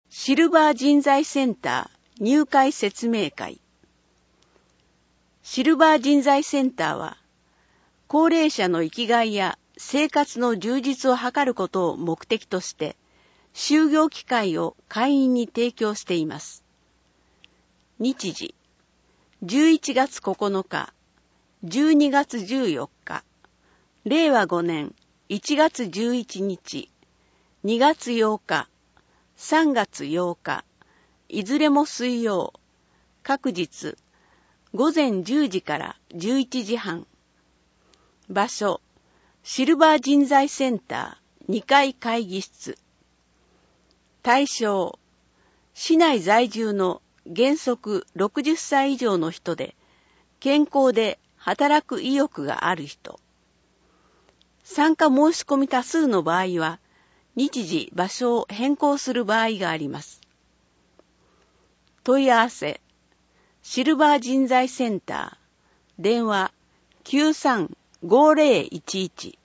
シルバー人材センター入会説明会。シルバー人材センターは、高齢者の生きがいや生活の充実を図ることを目的として、就業機会を会員に提供しています。日時、11月9日、12月14日、令和5年1月11日、2月8日、3月8日、いずれも水曜、各日、午前10時から11時半。場所、シルバー人材センター2階会議室。対象、市内在住の原則60歳以上の人で、健康で働く意欲がある人。参加申し込み多数の場合は、日時、場所を変更する場合があります。問い合わせ、シルバー人材センター、電話 93-5011